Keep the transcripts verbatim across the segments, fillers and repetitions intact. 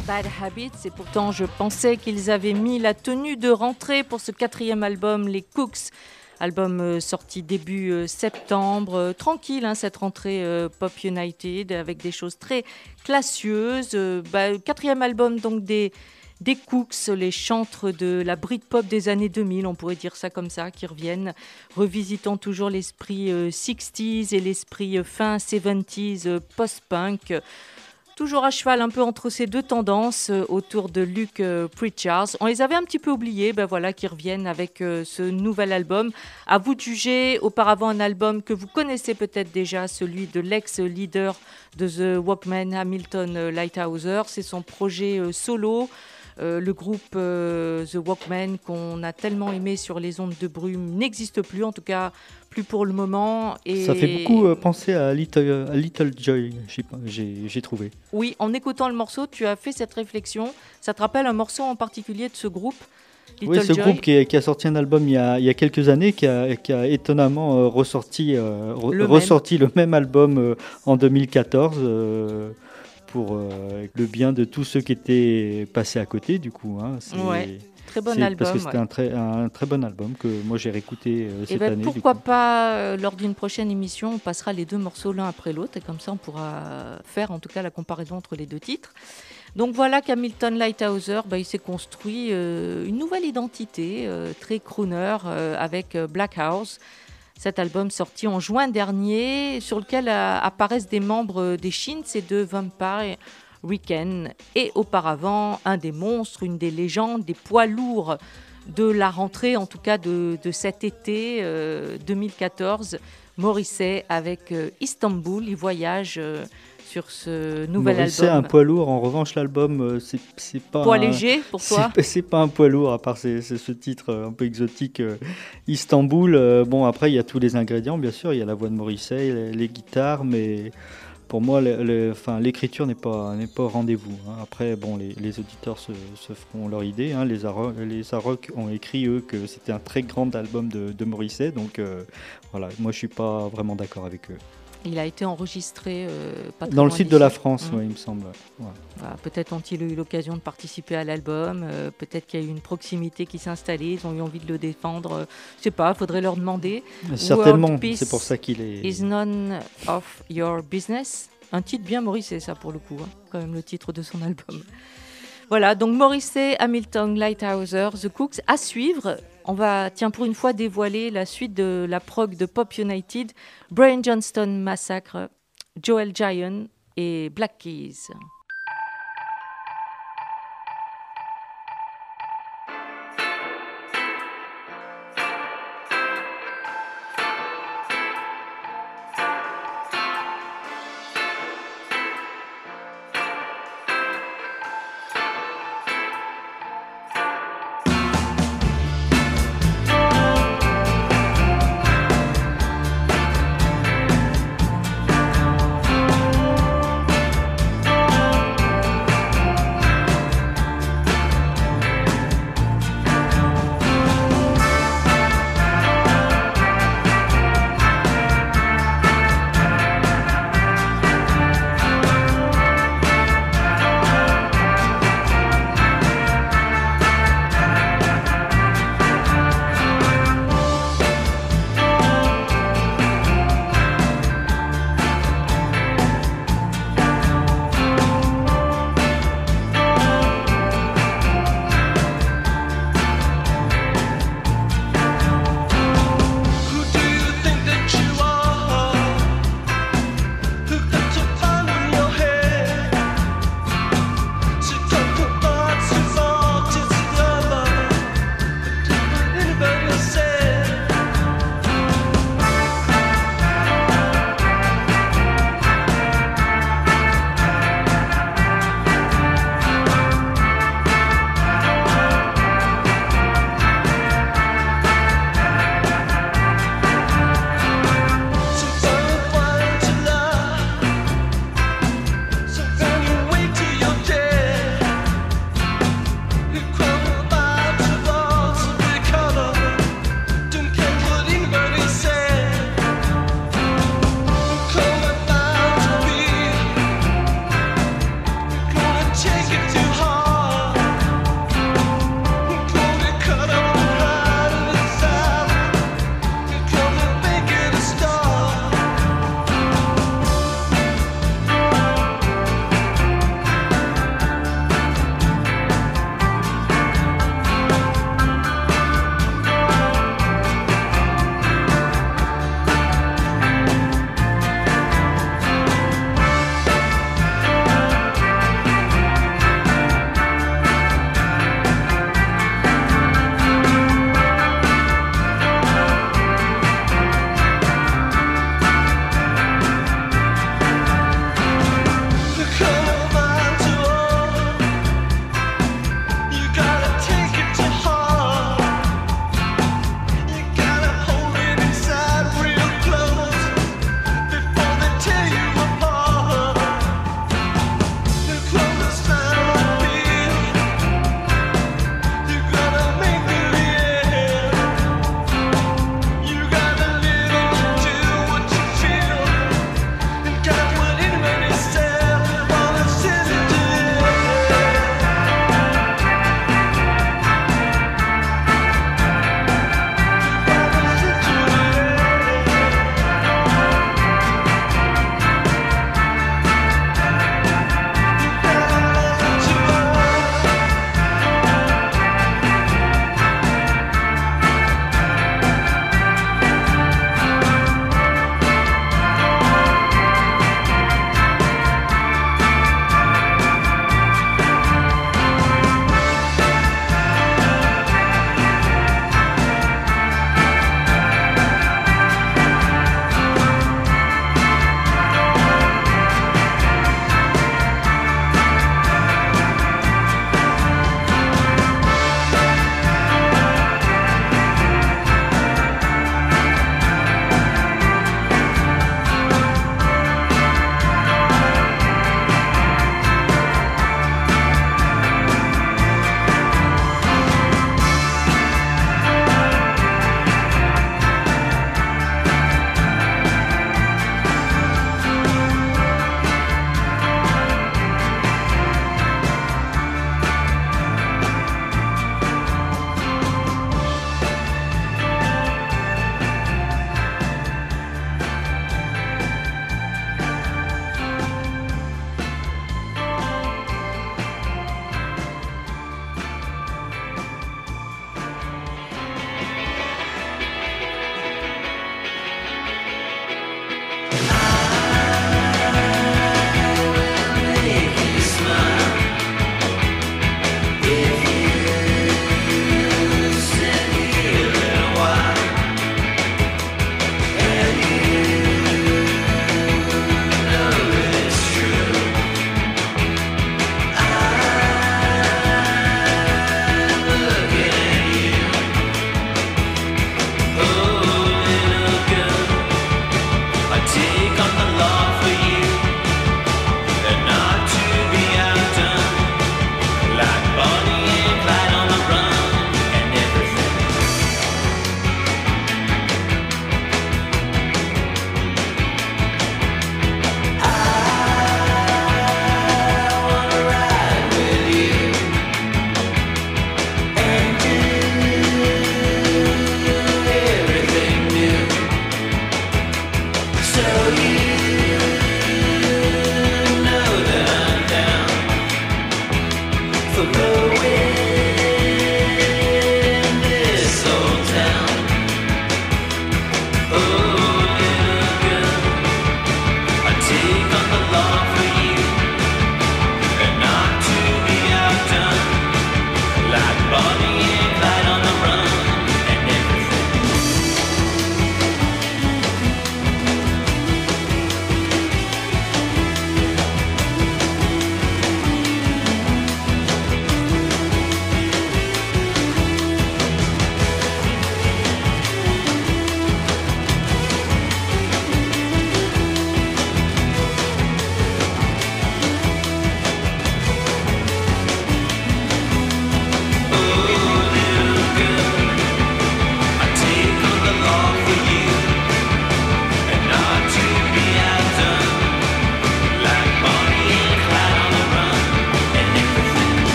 Bad Habits, et pourtant je pensais qu'ils avaient mis la tenue de rentrée pour ce quatrième album, les Cooks. Album euh, sorti début euh, septembre, euh, tranquille hein, cette rentrée euh, Pop United avec des choses très classieuses. Euh, bah, quatrième album donc des, des Cooks, les chantres de la Britpop des années deux mille, on pourrait dire ça comme ça, qui reviennent, revisitant toujours l'esprit euh, sixties et l'esprit euh, fin seventies euh, post-punk. Toujours à cheval un peu entre ces deux tendances euh, autour de Luke euh, Pritchard. On les avait un petit peu oubliés, ben voilà, qui reviennent avec euh, ce nouvel album. À vous de juger, auparavant un album que vous connaissez peut-être déjà, celui de l'ex-leader de The Walkmen, Hamilton euh, Lighthouser. C'est son projet euh, solo. Euh, le groupe euh, The Walkmen qu'on a tellement aimé sur les ondes de brume n'existe plus, en tout cas plus pour le moment. Et ça fait beaucoup euh, penser à Little, à Little Joy, j'ai, j'ai, j'ai trouvé. Oui, en écoutant le morceau, tu as fait cette réflexion. Ça te rappelle un morceau en particulier de ce groupe Little Oui, ce Joy. groupe qui, est, qui a sorti un album il y a, il y a quelques années, qui a, qui a étonnamment euh, ressorti, euh, re, le, ressorti même. le même album euh, en deux mille quatorze. Euh, pour euh, le bien de tous ceux qui étaient passés à côté, du coup. Hein. C'est, ouais, très bon c'est album. Parce que c'était ouais. un, très, un très bon album que moi j'ai réécouté euh, cette ben, année. Pourquoi du coup. pas, euh, lors d'une prochaine émission, on passera les deux morceaux l'un après l'autre, et comme ça on pourra faire en tout cas la comparaison entre les deux titres. Donc voilà qu'Hamilton Lighthouser, bah, il s'est construit euh, une nouvelle identité, euh, très crooner, euh, avec euh, Black House. Cet album sorti en juin dernier, sur lequel euh, apparaissent des membres des Shins et de Vampire Weekend. Et auparavant, un des monstres, une des légendes, des poids lourds de la rentrée, en tout cas de, de cet été euh, deux mille quatorze, Morrissey avec euh, Istanbul. Il voyage euh, sur ce nouvel Morrissey, album. C'est un poids lourd. En revanche, l'album, euh, c'est, c'est pas poids un, léger pour toi. C'est, c'est pas un poids lourd, à part c'est, c'est ce titre un peu exotique, euh, Istanbul. Euh, bon, après, il y a tous les ingrédients, bien sûr. Il y a la voix de Morrissey, les, les guitares, mais pour moi, le, le, enfin, l'écriture n'est pas, n'est pas au rendez-vous. Hein. Après, bon, les, les auditeurs se, se feront leur idée. Hein. Les Arocs les Arocs ont écrit, eux, que c'était un très grand album de, de Morrissey. Donc, euh, voilà, moi, je suis pas vraiment d'accord avec eux. Il a été enregistré euh, pas très dans le sud de la France, mmh. ouais, il me semble. Ouais. Voilà, peut-être ont-ils eu l'occasion de participer à l'album, euh, peut-être qu'il y a eu une proximité qui s'est installée, ils ont eu envie de le défendre. Euh, je sais pas, faudrait leur demander. Certainement, c'est pour ça qu'il est. Is none of your business. Un titre bien Morrissey, ça pour le coup, hein, quand même le titre de son album. Voilà, donc Morrissey, Hamilton, Lighthouser, The Cooks, à suivre. On va, tiens, pour une fois, dévoiler la suite de la prog de Pop United, Brian Johnston Massacre, Joel Giant et Black Keys.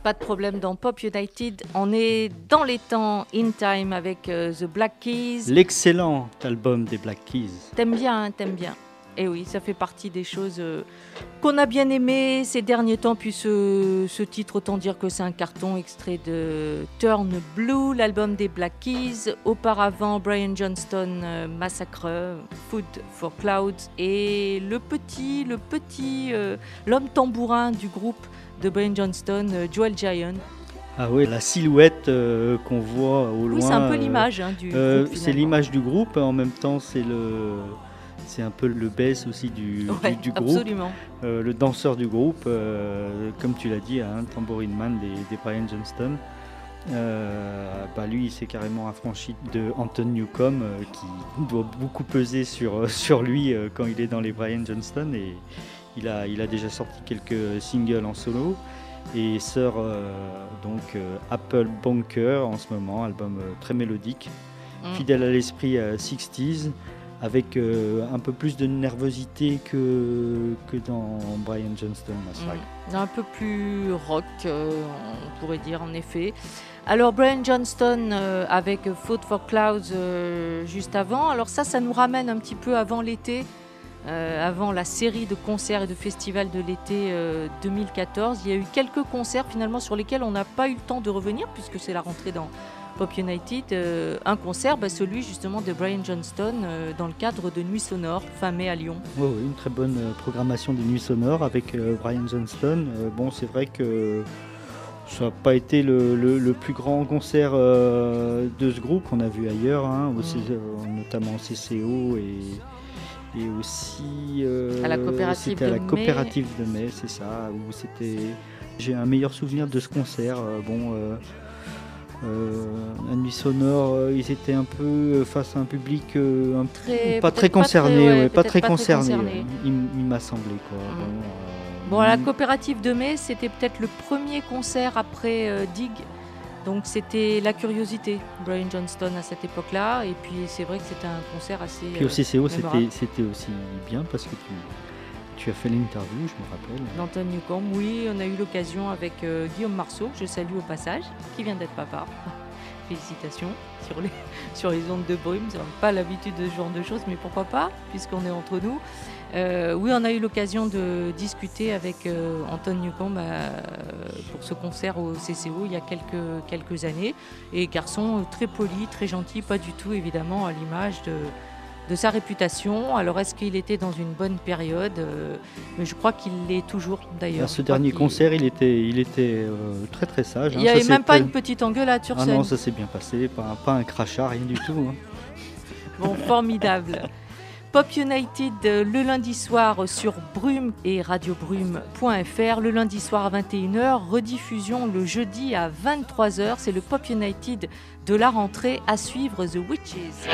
Pas de problème dans Pop United. On est dans les temps, in time, avec euh, The Black Keys. L'excellent album des Black Keys. T'aimes bien, hein, t'aimes bien. Et oui, ça fait partie des choses euh, qu'on a bien aimées ces derniers temps. Puis ce, ce titre, autant dire que c'est un carton, extrait de Turn Blue, l'album des Black Keys. Auparavant, Brian Johnston, euh, Massacre, Food for Clouds. Et le petit, le petit, euh, l'homme tambourin du groupe de Brian Johnston, euh, Joel Giant. Ah oui, la silhouette euh, qu'on voit au loin. Oui, c'est un peu l'image hein, du euh, groupe. C'est l'image du groupe, en même temps c'est le... C'est un peu le bass aussi du, ouais, du, du groupe, absolument. Euh, le danseur du groupe, euh, comme tu l'as dit, hein, Tambourine Man des, des Brian Johnston. Euh, bah lui, il s'est carrément affranchi de Anton Newcombe, euh, qui doit beaucoup peser sur, sur lui euh, quand il est dans les Brian Johnston. Et il a, il a déjà sorti quelques singles en solo. Et sort euh, donc euh, Apple Bunker en ce moment, album euh, très mélodique, mm. fidèle à l'esprit euh, soixante, avec euh, un peu plus de nervosité que, que dans Brian Johnston Massacre. Mmh. Un peu plus rock, euh, on pourrait dire en effet. Alors Brian Johnston euh, avec Food for Clouds euh, juste avant. Alors ça, ça nous ramène un petit peu avant l'été, euh, avant la série de concerts et de festivals de l'été euh, deux mille quatorze. Il y a eu quelques concerts finalement sur lesquels on n'a pas eu le temps de revenir puisque c'est la rentrée dans Pop United, euh, un concert, bah, celui justement de Brian Johnston euh, dans le cadre de Nuits Sonores, fin mai à Lyon. Oh, oui, une très bonne euh, programmation des Nuits Sonores avec euh, Brian Johnston. Euh, bon, c'est vrai que ça n'a pas été le, le, le plus grand concert euh, de ce groupe qu'on a vu ailleurs, hein, aussi, mmh. euh, notamment C C O et, et aussi euh, à la coopérative c'était à la de coopérative mai. de mai, c'est ça. Où c'était, j'ai un meilleur souvenir de ce concert. Euh, bon. Euh, Euh, la Nuit Sonore, euh, ils étaient un peu face à un public euh, un très, pas, très concerné, pas, très, ouais, ouais, pas très pas concerné, très concerné. Ouais. Il, il m'a semblé quoi. Mmh. Bon, euh, bon, à la coopérative de mai, c'était peut-être le premier concert après euh, Dig, donc c'était La Curiosité, Brian Johnston à cette époque-là, et puis c'est vrai que c'était un concert assez. Puis au C C O, euh, c'était, c'était aussi bien parce que tu, tu as fait l'interview, je me rappelle. D'Anton Newcombe, oui, on a eu l'occasion avec euh, Guillaume Marceau, que je salue au passage, qui vient d'être papa. Félicitations sur les, sur les ondes de brume. Nous n'avons pas l'habitude de ce genre de choses, mais pourquoi pas, puisqu'on est entre nous. Euh, oui, on a eu l'occasion de discuter avec euh, Anton Newcombe euh, pour ce concert au C C O il y a quelques, quelques années. Et garçon très poli, très gentil, pas du tout évidemment à l'image de, de sa réputation. Alors est-ce qu'il était dans une bonne période euh, mais je crois qu'il l'est toujours d'ailleurs. À ce dernier qu'il... concert, il était, il était euh, très très sage. Il n'y hein, avait même pas une petite engueulade sur ah scène. Non, ça s'est bien passé, pas, pas un crachat, rien du tout. Hein. Bon, formidable. Pop United le lundi soir sur Brume et radio brume point f r. Le lundi soir à vingt et une heures, rediffusion le jeudi à vingt-trois heures. C'est le Pop United de la rentrée, à suivre The Witches.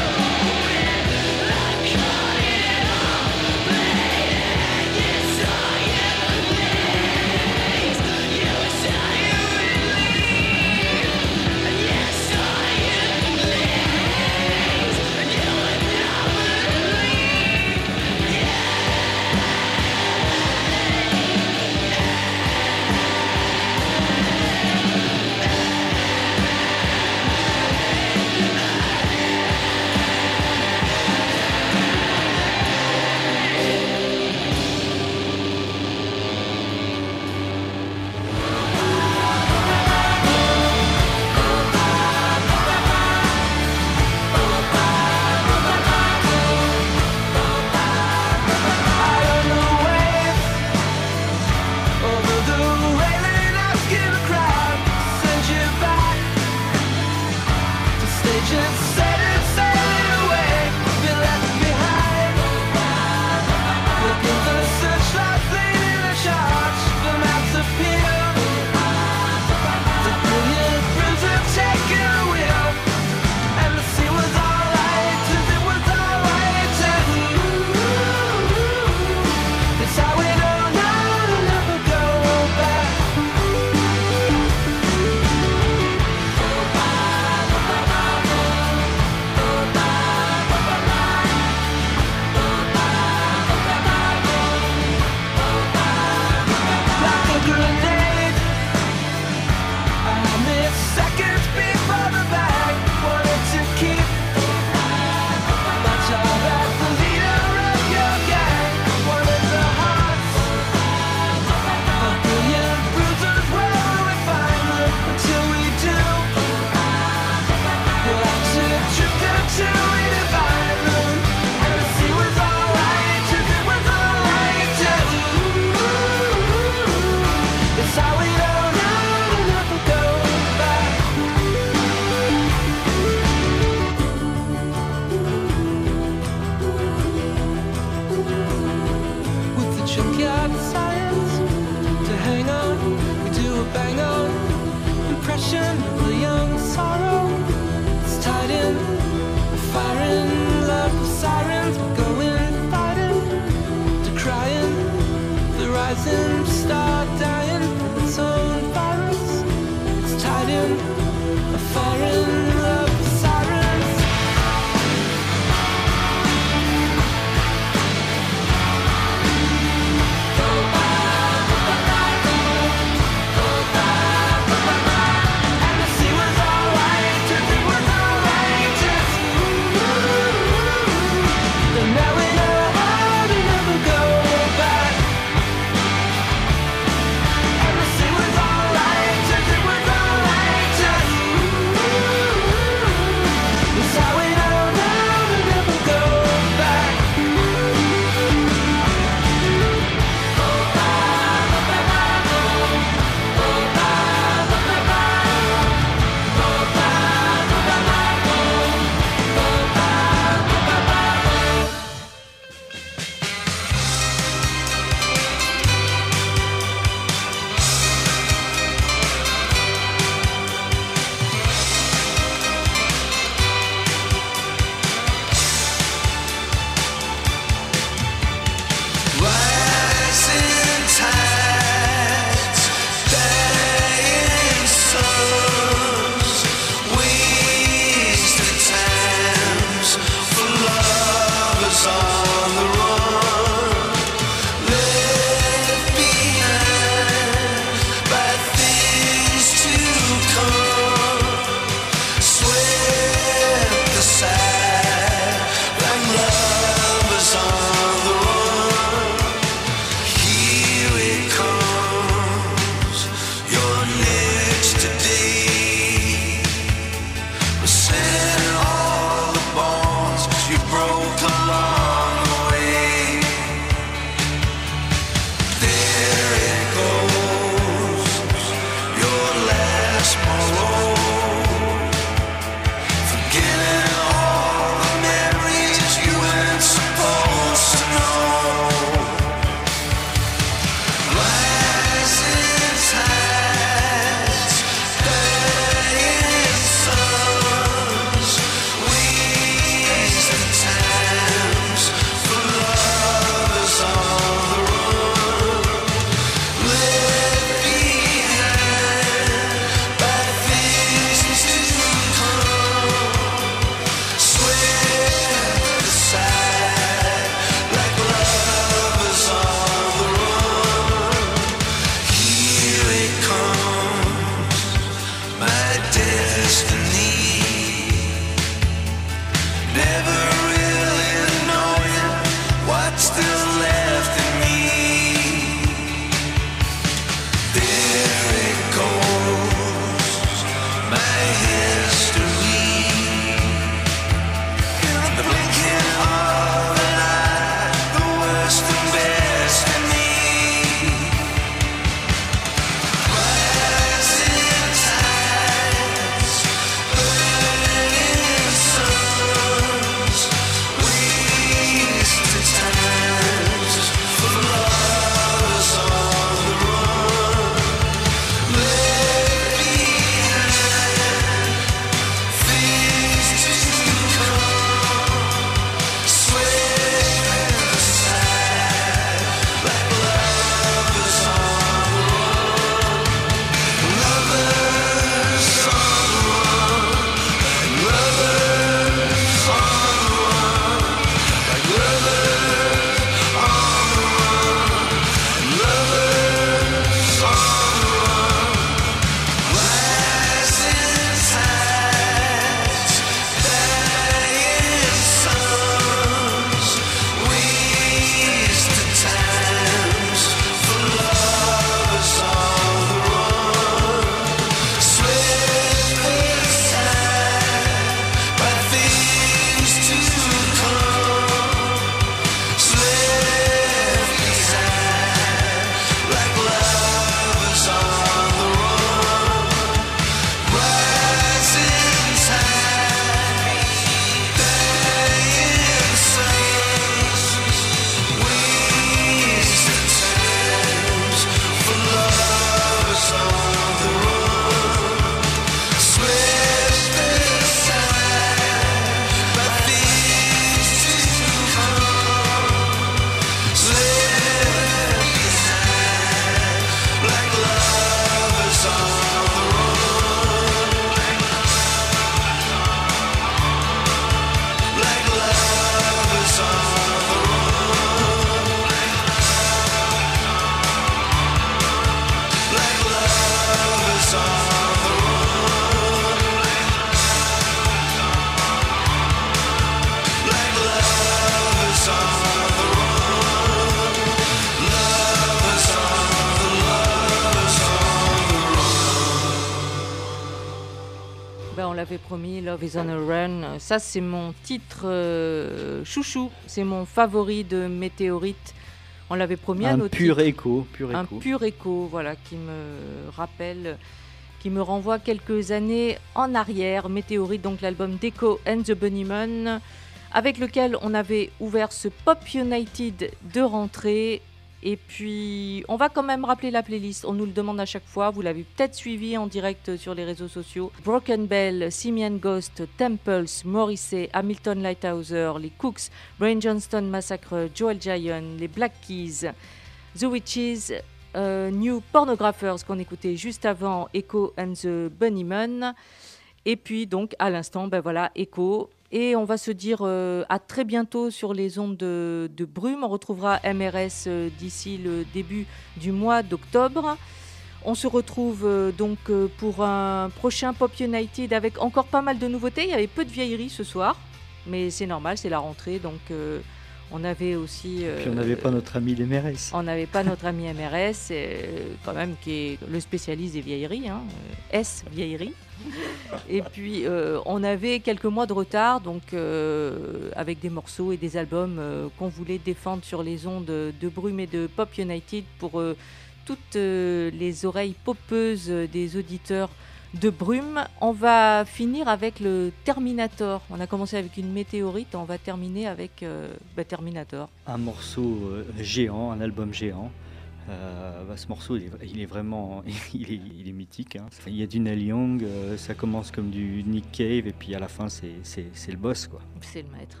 l'avais promis, Love is on a Run. Ça, c'est mon titre euh, chouchou. C'est mon favori de Météorite. On l'avait promis un à nos pur titres. écho, pur Un écho. pur écho, voilà, qui me rappelle, qui me renvoie quelques années en arrière. Météorite, donc l'album d'Echo and the Bunnymen, avec lequel on avait ouvert ce Pop United de rentrée. Et puis, on va quand même rappeler la playlist. On nous le demande à chaque fois. Vous l'avez peut-être suivi en direct sur les réseaux sociaux. Broken Bell, Simian Ghost, Temples, Morrissey, Hamilton Lighthouser, les Cooks, Brian Johnston Massacre, Joel Giant, les Black Keys, The Witches, euh, New Pornographers qu'on écoutait juste avant, Echo and the Bunnymen. Et puis donc à l'instant, ben voilà, Echo. Et on va se dire euh, à très bientôt sur les ondes de, de Brume. On retrouvera M R S euh, d'ici le début du mois d'octobre. On se retrouve euh, donc euh, pour un prochain Pop United avec encore pas mal de nouveautés. Il y avait peu de vieilleries ce soir, mais c'est normal, c'est la rentrée. Donc euh, on avait aussi... Euh, Puis on n'avait pas notre ami l'M R S. On n'avait pas notre ami M R S, euh, quand même, qui est le spécialiste des vieilleries, hein, euh, S vieilleries. Et puis euh, on avait quelques mois de retard, donc euh, avec des morceaux et des albums euh, qu'on voulait défendre sur les ondes de Brume et de Pop United pour euh, toutes euh, les oreilles popeuses des auditeurs de Brume. On va finir avec le Terminator. On a commencé avec une météorite, on va terminer avec euh, bah, Terminator. Un morceau euh, géant, un album géant. Euh, bah, ce morceau, il est, il est vraiment, il est, il est mythique. Hein. Il y a du Neil Young, euh, ça commence comme du Nick Cave, et puis à la fin, c'est, c'est, c'est le boss, quoi. C'est le maître.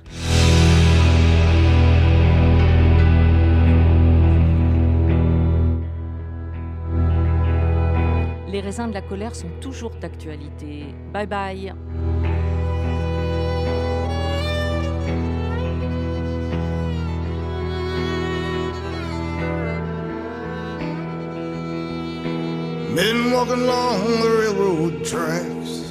Les raisins de la colère sont toujours d'actualité. Bye bye. Been walking along the railroad tracks,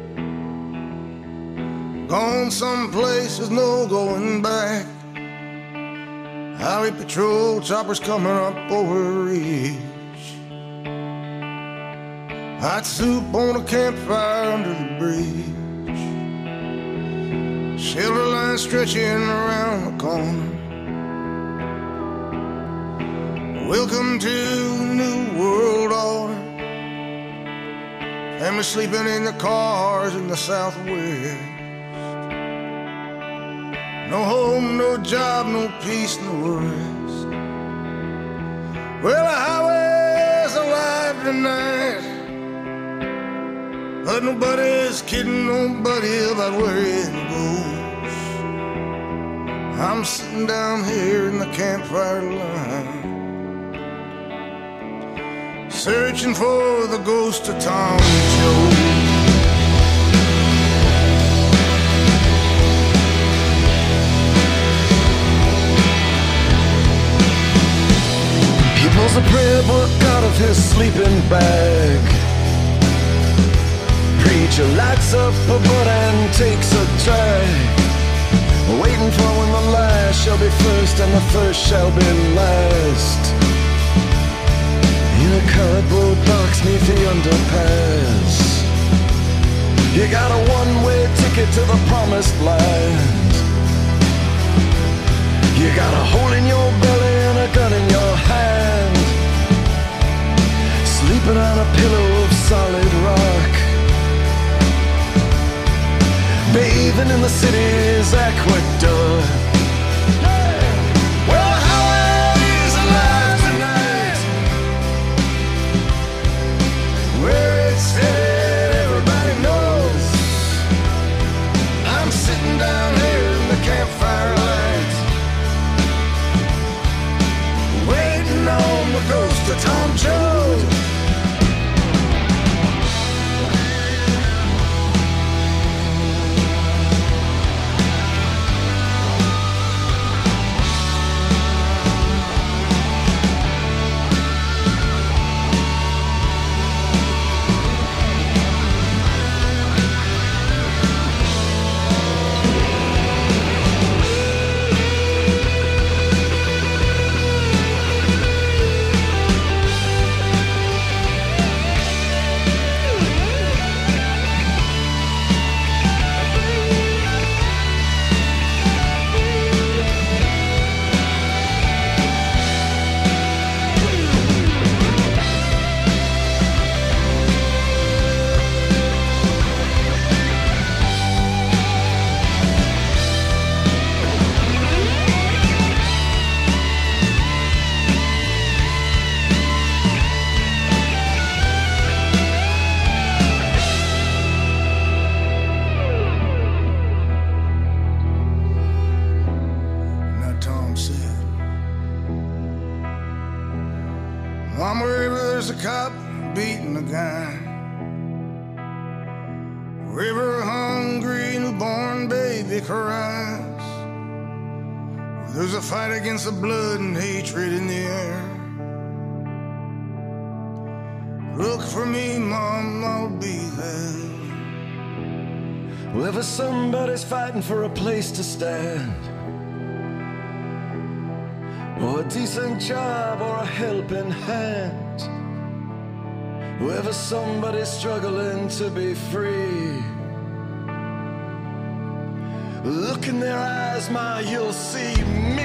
gone someplace there's no going back. Highway patrol choppers coming up over a ridge. Hot soup on a campfire under the bridge. Shelter line stretching around the corner. Welcome to the new world order. Family sleeping in the cars in the southwest. No home, no job, no peace, no rest. Well, the highway's alive tonight, but nobody's kidding nobody about where it goes. I'm sitting down here in the campfire line, searching for the ghost of Tom Jones. He pulls a prayer book out of his sleeping bag. Preacher lights up a butt and takes a drag, waiting for when the last shall be first and the first shall be last. In a cardboard box neath the underpass, you got a one-way ticket to the promised land. You got a hole in your belly and a gun in your hand, sleeping on a pillow of solid rock, bathing in the city's aqueduct. Well, the highway's alive tonight, where it's headed everybody knows. I'm sitting down here in the campfire light, waiting on the ghost of Tom Jones. mom said. Mom, wherever there's a cop beating a guy, wherever a hungry newborn baby cries, there's a fight against the blood and hatred in the air, look for me, Mom, I'll be there. Wherever somebody's fighting for a place to stand, or a decent job, or a helping hand, wherever somebody's struggling to be free, look in their eyes, Ma, you'll see me.